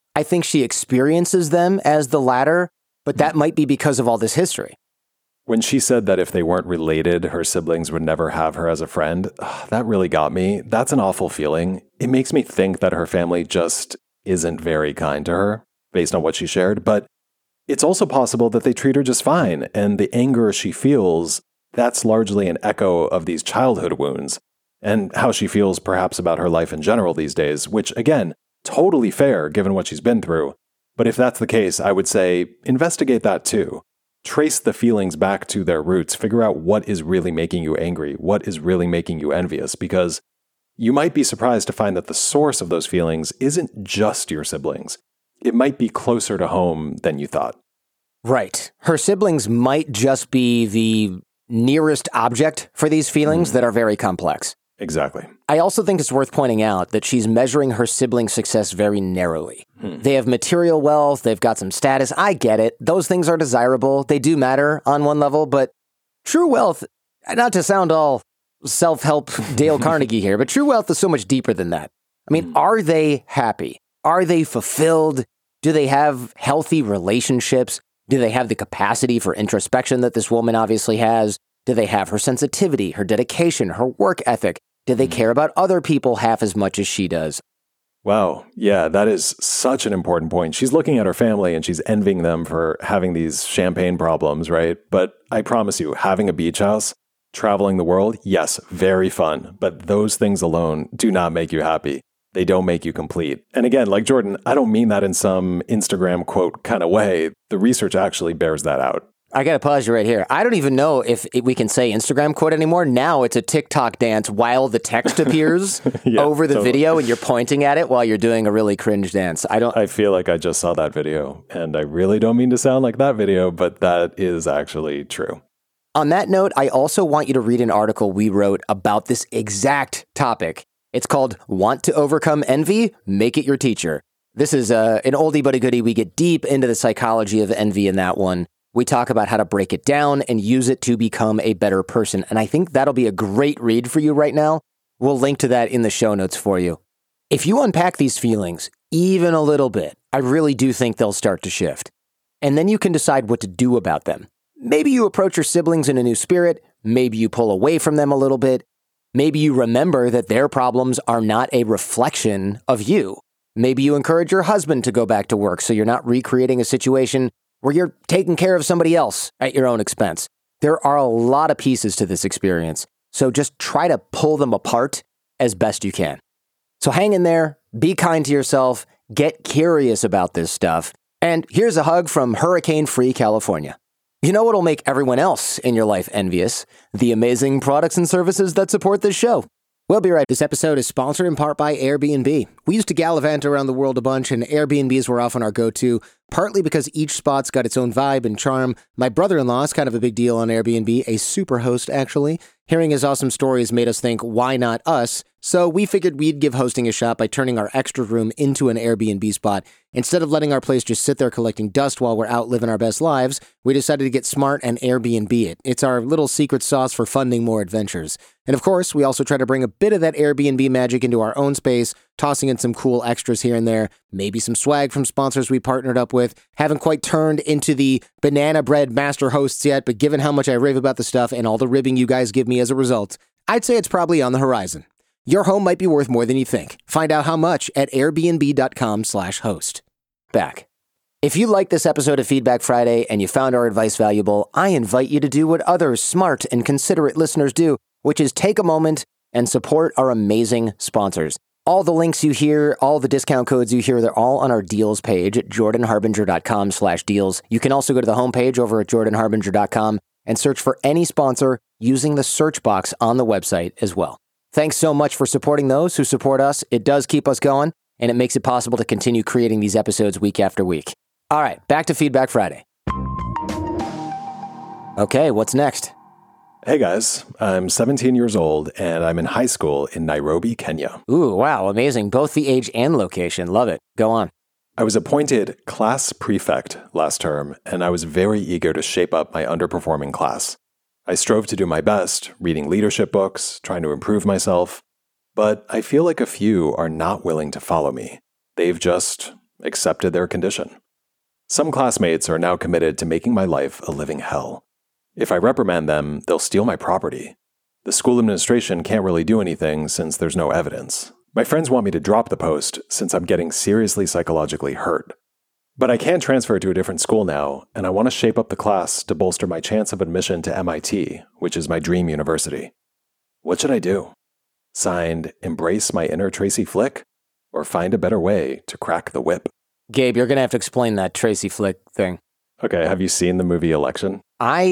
I think she experiences them as the latter, but that might be because of all this history. When she said that if they weren't related, her siblings would never have her as a friend, that really got me. That's an awful feeling. It makes me think that her family just isn't very kind to her, based on what she shared, but it's also possible that they treat her just fine, and the anger she feels, that's largely an echo of these childhood wounds, and how she feels perhaps about her life in general these days, which, again, totally fair given what she's been through. But if that's the case, I would say investigate that too. Trace the feelings back to their roots. Figure out what is really making you angry, what is really making you envious, because you might be surprised to find that the source of those feelings isn't just your siblings. It might be closer to home than you thought. Right. Her siblings might just be the nearest object for these feelings that are very complex. Exactly. I also think it's worth pointing out that she's measuring her siblings' success very narrowly. They have material wealth, they've got some status. I get it. Those things are desirable. They do matter on one level, but true wealth, not to sound all self-help Dale Carnegie here, but true wealth is so much deeper than that. I mean, are they happy? Are they fulfilled? Do they have healthy relationships? Do they have the capacity for introspection that this woman obviously has? Do they have her sensitivity, her dedication, her work ethic? Do they care about other people half as much as she does? Wow. Yeah, that is such an important point. She's looking at her family and she's envying them for having these champagne problems, right? But I promise you, having a beach house, traveling the world, yes, very fun. But those things alone do not make you happy. They don't make you complete. And again, like Jordan, I don't mean that in some Instagram quote kind of way. The research actually bears that out. I got to pause you right here. I don't even know if we can say Instagram quote anymore. Now it's a TikTok dance while the text appears over the video and you're pointing at it while you're doing a really cringe dance. I feel like I just saw that video and I really don't mean to sound like that video, but that is actually true. On that note, I also want you to read an article we wrote about this exact topic. It's called Want to Overcome Envy? Make It Your Teacher. This is an oldie but a goodie. We get deep into the psychology of envy in that one. We talk about how to break it down and use it to become a better person. And I think that'll be a great read for you right now. We'll link to that in the show notes for you. If you unpack these feelings even a little bit, I really do think they'll start to shift. And then you can decide what to do about them. Maybe you approach your siblings in a new spirit. Maybe you pull away from them a little bit. Maybe you remember that their problems are not a reflection of you. Maybe you encourage your husband to go back to work so you're not recreating a situation where you're taking care of somebody else at your own expense. There are a lot of pieces to this experience, so just try to pull them apart as best you can. So hang in there, be kind to yourself, get curious about this stuff, and here's a hug from hurricane-free California. You know what'll make everyone else in your life envious? The amazing products and services that support this show. We'll be right. This episode is sponsored in part by Airbnb. We used to gallivant around the world a bunch, and Airbnbs were often our go-to, partly because each spot's got its own vibe and charm. My brother-in-law is kind of a big deal on Airbnb, a super host, actually. Hearing his awesome stories made us think, why not us? So we figured we'd give hosting a shot by turning our extra room into an Airbnb spot. Instead of letting our place just sit there collecting dust while we're out living our best lives, we decided to get smart and Airbnb it. It's our little secret sauce for funding more adventures. And of course, we also try to bring a bit of that Airbnb magic into our own space, tossing in some cool extras here and there, maybe some swag from sponsors we partnered up with. Haven't quite turned into the banana bread master hosts yet, but given how much I rave about the stuff and all the ribbing you guys give me as a result, I'd say it's probably on the horizon. Your home might be worth more than you think. Find out how much at airbnb.com/host. Back. If you like this episode of Feedback Friday and you found our advice valuable, I invite you to do what other smart and considerate listeners do, which is take a moment and support our amazing sponsors. All the links you hear, all the discount codes you hear, they're all on our deals page at jordanharbinger.com/deals. You can also go to the homepage over at jordanharbinger.com and search for any sponsor using the search box on the website as well. Thanks so much for supporting those who support us. It does keep us going, and it makes it possible to continue creating these episodes week after week. All right, back to Feedback Friday. Okay, what's next? Hey guys, I'm 17 years old and I'm in high school in Nairobi, Kenya. Ooh, wow, amazing. Both the age and location. Love it. Go on. I was appointed class prefect last term and I was very eager to shape up my underperforming class. I strove to do my best, reading leadership books, trying to improve myself, but I feel like a few are not willing to follow me. They've just accepted their condition. Some classmates are now committed to making my life a living hell. If I reprimand them, they'll steal my property. The school administration can't really do anything since there's no evidence. My friends want me to drop the post since I'm getting seriously psychologically hurt. But I can transfer to a different school now, and I want to shape up the class to bolster my chance of admission to MIT, which is my dream university. What should I do? Signed, embrace my inner Tracy Flick, or find a better way to crack the whip? Gabe, you're going to have to explain that Tracy Flick thing. Okay, have you seen the movie Election?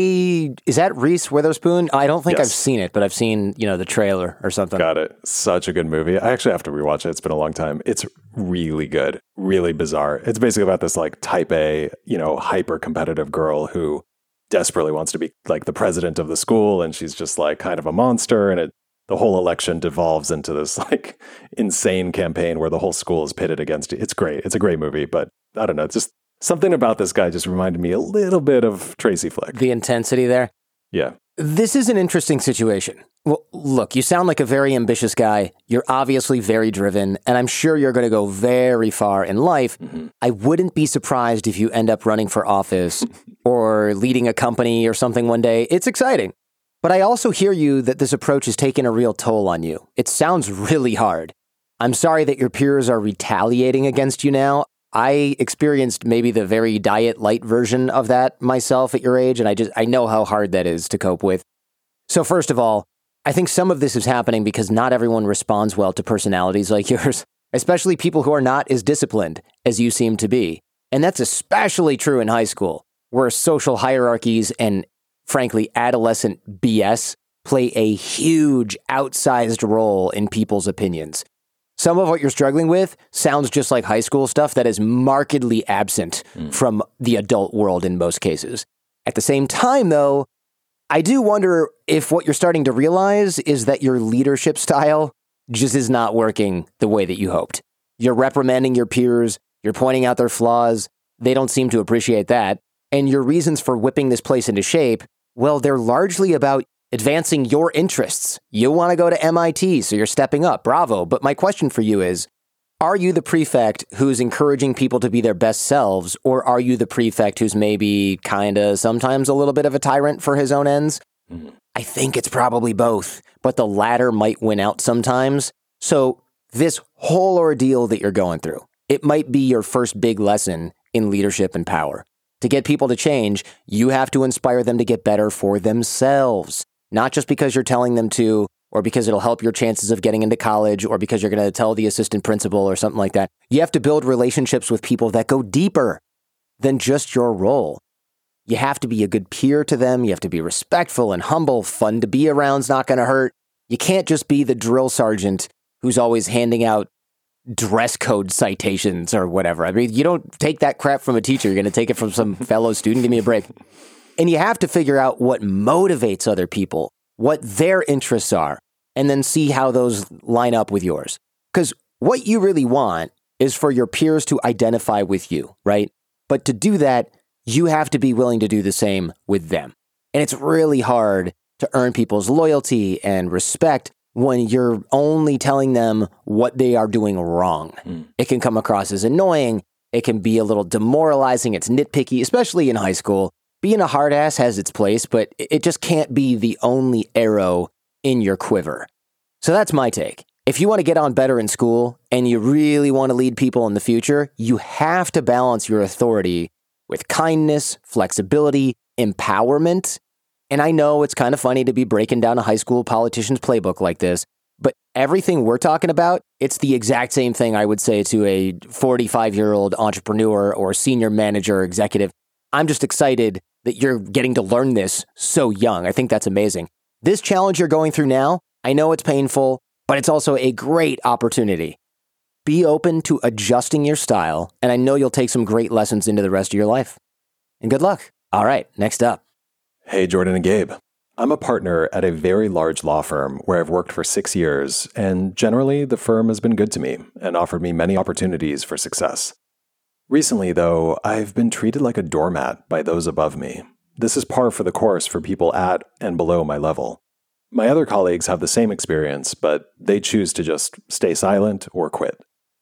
Is that Reese Witherspoon? I don't think Yes. I've seen it, but I've seen, the trailer or something. Got it. Such a good movie. I actually have to rewatch it. It's been a long time. It's really good, really bizarre. It's basically about this like type A, hyper competitive girl who desperately wants to be like the president of the school. And she's just like kind of a monster. And the whole election devolves into this like insane campaign where the whole school is pitted against it. It's great. It's a great movie, but I don't know. It's just something about this guy just reminded me a little bit of Tracy Flick. The intensity there. Yeah. This is an interesting situation. Well, look, you sound like a very ambitious guy. You're obviously very driven, and I'm sure you're going to go very far in life. Mm-hmm. I wouldn't be surprised if you end up running for office or leading a company or something one day. It's exciting. But I also hear you that this approach is taking a real toll on you. It sounds really hard. I'm sorry that your peers are retaliating against you now. I experienced maybe the very diet light version of that myself at your age, and I know how hard that is to cope with. So first of all, I think some of this is happening because not everyone responds well to personalities like yours, especially people who are not as disciplined as you seem to be. And that's especially true in high school, where social hierarchies and, frankly, adolescent BS play a huge outsized role in people's opinions. Some of what you're struggling with sounds just like high school stuff that is markedly absent from the adult world in most cases. At the same time, though, I do wonder if what you're starting to realize is that your leadership style just is not working the way that you hoped. You're reprimanding your peers, you're pointing out their flaws, they don't seem to appreciate that, and your reasons for whipping this place into shape, well, they're largely about advancing your interests. You want to go to MIT, so you're stepping up. Bravo. But my question for you is, are you the prefect who's encouraging people to be their best selves, or are you the prefect who's maybe kind of sometimes a little bit of a tyrant for his own ends? Mm-hmm. I think it's probably both, but the latter might win out sometimes. So this whole ordeal that you're going through, it might be your first big lesson in leadership and power. To get people to change, you have to inspire them to get better for themselves. Not just because you're telling them to, or because it'll help your chances of getting into college, or because you're going to tell the assistant principal or something like that. You have to build relationships with people that go deeper than just your role. You have to be a good peer to them. You have to be respectful and humble. Fun to be around's not going to hurt. You can't just be the drill sergeant who's always handing out dress code citations or whatever. I mean, you don't take that crap from a teacher. You're going to take it from some fellow student. Give me a break. And you have to figure out what motivates other people, what their interests are, and then see how those line up with yours. Because what you really want is for your peers to identify with you, right? But to do that, you have to be willing to do the same with them. And it's really hard to earn people's loyalty and respect when you're only telling them what they are doing wrong. It can come across as annoying. It can be a little demoralizing. It's nitpicky, especially in high school. Being a hard ass has its place, but it just can't be the only arrow in your quiver. So that's my take. If you want to get on better in school and you really want to lead people in the future, you have to balance your authority with kindness, flexibility, empowerment. And I know it's kind of funny to be breaking down a high school politician's playbook like this, but everything we're talking about, it's the exact same thing I would say to a 45-year-old entrepreneur or senior manager or executive. I'm just excited that you're getting to learn this so young. I think that's amazing. This challenge you're going through now, I know it's painful, but it's also a great opportunity. Be open to adjusting your style, and I know you'll take some great lessons into the rest of your life. And good luck. All right, next up. Hey, Jordan and Gabe. I'm a partner at a very large law firm where I've worked for 6 years, and generally the firm has been good to me and offered me many opportunities for success. Recently, though, I've been treated like a doormat by those above me. This is par for the course for people at and below my level. My other colleagues have the same experience, but they choose to just stay silent or quit.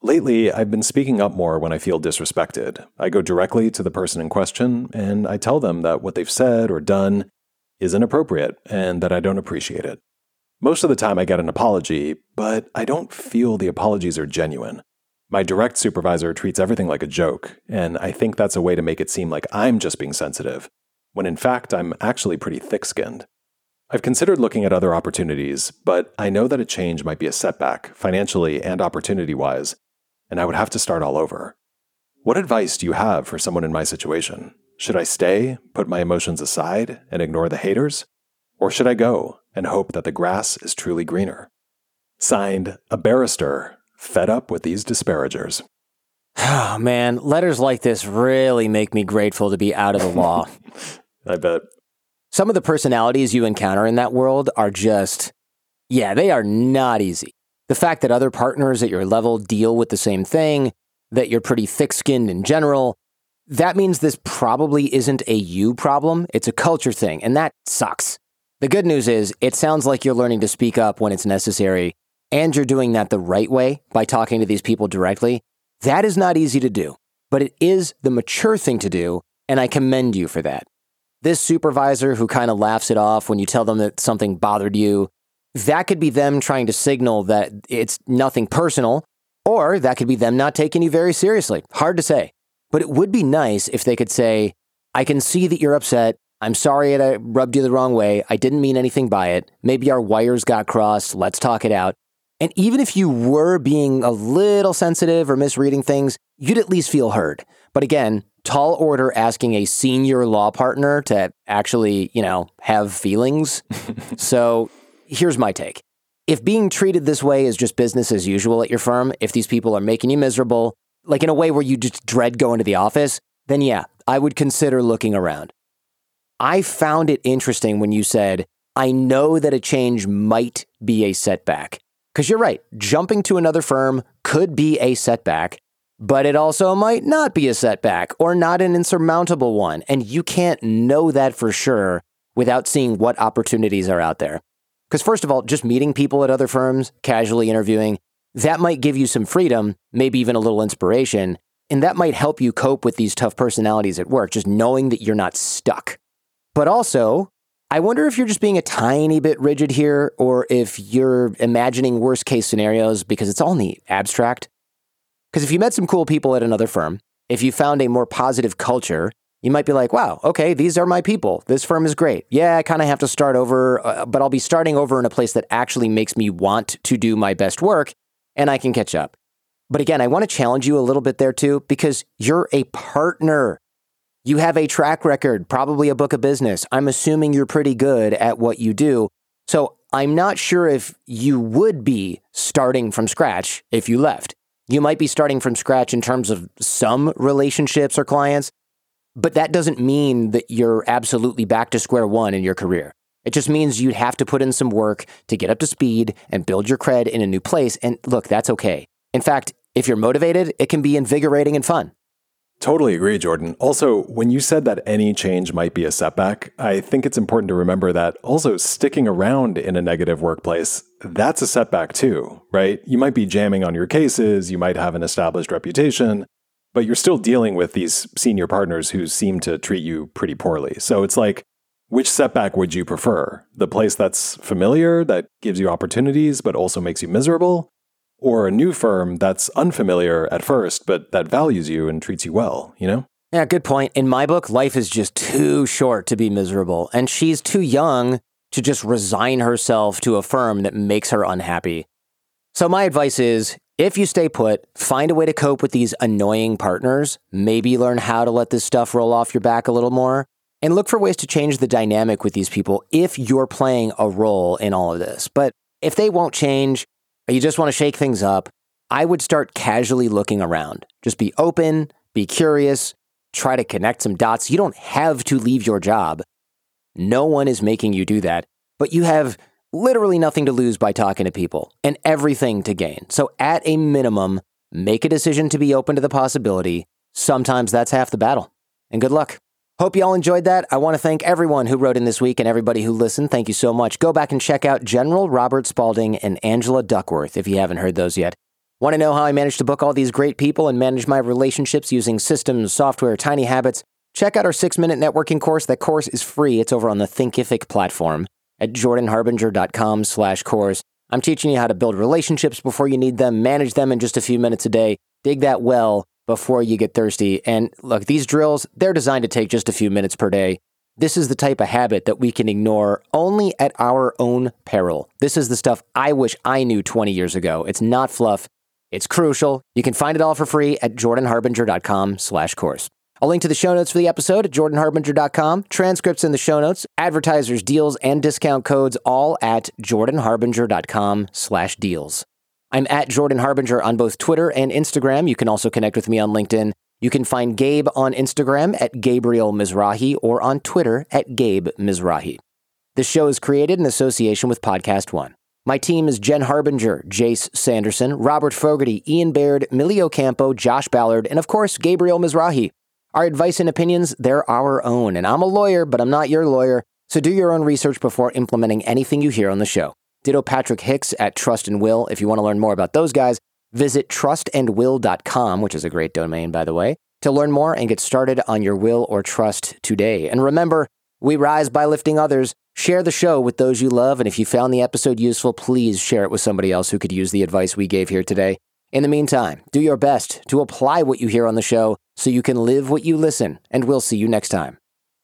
Lately, I've been speaking up more when I feel disrespected. I go directly to the person in question, and I tell them that what they've said or done is inappropriate and that I don't appreciate it. Most of the time I get an apology, but I don't feel the apologies are genuine. My direct supervisor treats everything like a joke, and I think that's a way to make it seem like I'm just being sensitive, when in fact I'm actually pretty thick-skinned. I've considered looking at other opportunities, but I know that a change might be a setback, financially and opportunity-wise, and I would have to start all over. What advice do you have for someone in my situation? Should I stay, put my emotions aside, and ignore the haters? Or should I go and hope that the grass is truly greener? Signed, a barrister, fed up with these disparagers. Oh, man, letters like this really make me grateful to be out of the law. I bet. Some of the personalities you encounter in that world are just, they are not easy. The fact that other partners at your level deal with the same thing, that you're pretty thick-skinned in general, that means this probably isn't a you problem, it's a culture thing, and that sucks. The good news is, it sounds like you're learning to speak up when it's necessary, and you're doing that the right way by talking to these people directly. That is not easy to do, but it is the mature thing to do, and I commend you for that. This supervisor who kind of laughs it off when you tell them that something bothered you, that could be them trying to signal that it's nothing personal, or that could be them not taking you very seriously. Hard to say. But it would be nice if they could say, I can see that you're upset. I'm sorry I rubbed you the wrong way. I didn't mean anything by it. Maybe our wires got crossed. Let's talk it out. And even if you were being a little sensitive or misreading things, you'd at least feel heard. But again, tall order asking a senior law partner to actually, have feelings. So here's my take. If being treated this way is just business as usual at your firm, if these people are making you miserable, like in a way where you just dread going to the office, then I would consider looking around. I found it interesting when you said, I know that a change might be a setback. Because you're right, jumping to another firm could be a setback, but it also might not be a setback or not an insurmountable one. And you can't know that for sure without seeing what opportunities are out there. Because first of all, just meeting people at other firms, casually interviewing, that might give you some freedom, maybe even a little inspiration, and that might help you cope with these tough personalities at work, just knowing that you're not stuck. But also, I wonder if you're just being a tiny bit rigid here, or if you're imagining worst case scenarios because it's all in the abstract. Because if you met some cool people at another firm, if you found a more positive culture, you might be like, wow, okay, these are my people. This firm is great. Yeah, I kind of have to start over, but I'll be starting over in a place that actually makes me want to do my best work, and I can catch up. But again, I want to challenge you a little bit there too, because you're a partner. You have a track record, probably a book of business. I'm assuming you're pretty good at what you do. So I'm not sure if you would be starting from scratch if you left. You might be starting from scratch in terms of some relationships or clients, but that doesn't mean that you're absolutely back to square one in your career. It just means you'd have to put in some work to get up to speed and build your cred in a new place. And look, that's okay. In fact, if you're motivated, it can be invigorating and fun. Totally agree, Jordan. Also, when you said that any change might be a setback, I think it's important to remember that also sticking around in a negative workplace, that's a setback too, right? You might be jamming on your cases, you might have an established reputation, but you're still dealing with these senior partners who seem to treat you pretty poorly. So it's like, which setback would you prefer? The place that's familiar, that gives you opportunities, but also makes you miserable? Or a new firm that's unfamiliar at first, but that values you and treats you well, Yeah, good point. In my book, life is just too short to be miserable, and she's too young to just resign herself to a firm that makes her unhappy. So my advice is, if you stay put, find a way to cope with these annoying partners, maybe learn how to let this stuff roll off your back a little more, and look for ways to change the dynamic with these people if you're playing a role in all of this. But if they won't change, or you just want to shake things up, I would start casually looking around. Just be open, be curious, try to connect some dots. You don't have to leave your job. No one is making you do that, but you have literally nothing to lose by talking to people and everything to gain. So at a minimum, make a decision to be open to the possibility. Sometimes that's half the battle. And good luck. Hope you all enjoyed that. I want to thank everyone who wrote in this week and everybody who listened. Thank you so much. Go back and check out General Robert Spalding and Angela Duckworth if you haven't heard those yet. Want to know how I managed to book all these great people and manage my relationships using systems, software, tiny habits? Check out our 6-minute networking course. That course is free. It's over on the Thinkific platform at jordanharbinger.com/course. I'm teaching you how to build relationships before you need them, manage them in just a few minutes a day, dig that well before you get thirsty. And look, these drills, they're designed to take just a few minutes per day. This is the type of habit that we can ignore only at our own peril. This is the stuff I wish I knew 20 years ago. It's not fluff. It's crucial. You can find it all for free at jordanharbinger.com/course. I'll link to the show notes for the episode at jordanharbinger.com. Transcripts in the show notes, advertisers, deals, and discount codes all at jordanharbinger.com/deals. I'm at Jordan Harbinger on both Twitter and Instagram. You can also connect with me on LinkedIn. You can find Gabe on Instagram at Gabriel Mizrahi or on Twitter at Gabe Mizrahi. This show is created in association with Podcast One. My team is Jen Harbinger, Jace Sanderson, Robert Fogarty, Ian Baird, Millie Ocampo, Josh Ballard, and of course, Gabriel Mizrahi. Our advice and opinions, they're our own. And I'm a lawyer, but I'm not your lawyer. So do your own research before implementing anything you hear on the show. Ditto Patrick Hicks at Trust and Will. If you want to learn more about those guys, visit trustandwill.com, which is a great domain, by the way, to learn more and get started on your will or trust today. And remember, we rise by lifting others. Share the show with those you love, and if you found the episode useful, please share it with somebody else who could use the advice we gave here today. In the meantime, do your best to apply what you hear on the show so you can live what you listen, and we'll see you next time.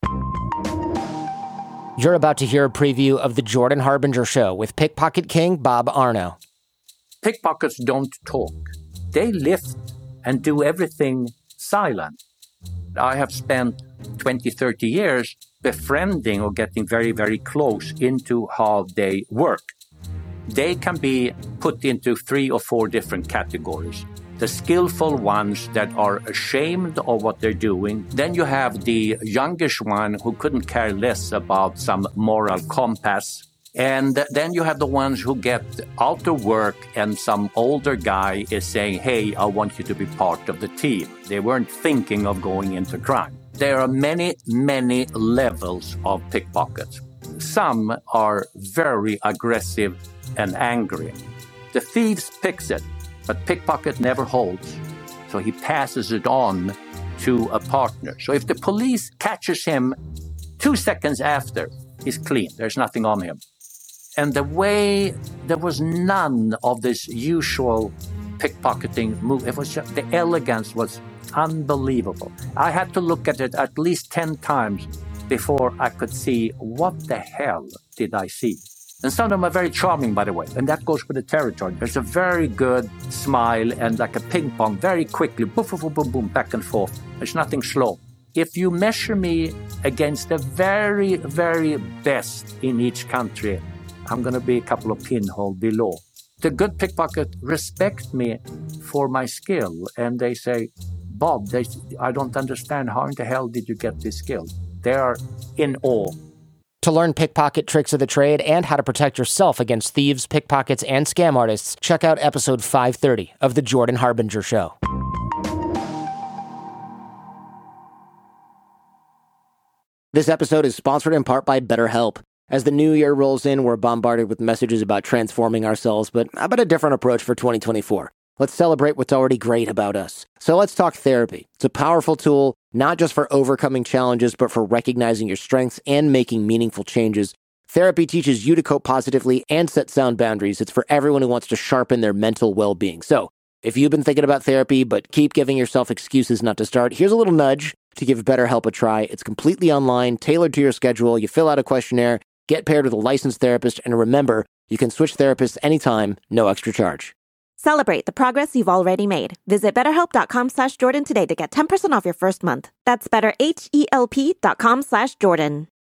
You're about to hear a preview of The Jordan Harbinger Show with Pickpocket King Bob Arno. Pickpockets don't talk. They lift and do everything silent. I have spent 20, 30 years befriending or getting very, very close into how they work. They can be put into 3 or 4 different categories. The skillful ones that are ashamed of what they're doing. Then you have the youngish one who couldn't care less about some moral compass. And then you have the ones who get out of work and some older guy is saying, hey, I want you to be part of the team. They weren't thinking of going into crime. There are many, many levels of pickpockets. Some are very aggressive and angry. The thieves picks it, but pickpocket never holds. So he passes it on to a partner. So if the police catches him 2 seconds after, he's clean. There's nothing on him. And the way there was none of this usual pickpocketing move, it was just, the elegance was unbelievable. I had to look at it at least 10 times before I could see what the hell did I see. And some of them are very charming, by the way, and that goes with the territory. There's a very good smile and like a ping pong, very quickly, boom, boom, boom, boom, boom, back and forth. There's nothing slow. If you measure me against the very, very best in each country, I'm going to be a couple of pinhole below. The good pickpocket respect me for my skill, and they say, Bob, I don't understand. How in the hell did you get this skill? They are in awe. To learn pickpocket tricks of the trade and how to protect yourself against thieves, pickpockets, and scam artists, check out episode 530 of The Jordan Harbinger Show. This episode is sponsored in part by BetterHelp. As the new year rolls in, we're bombarded with messages about transforming ourselves, but how about a different approach for 2024? Let's celebrate what's already great about us. So let's talk therapy. It's a powerful tool, not just for overcoming challenges, but for recognizing your strengths and making meaningful changes. Therapy teaches you to cope positively and set sound boundaries. It's for everyone who wants to sharpen their mental well-being. So if you've been thinking about therapy, but keep giving yourself excuses not to start, here's a little nudge to give BetterHelp a try. It's completely online, tailored to your schedule. You fill out a questionnaire, get paired with a licensed therapist, and remember, you can switch therapists anytime, no extra charge. Celebrate the progress you've already made. Visit BetterHelp.com/Jordan today to get 10% off your first month. That's BetterHelp.com/Jordan.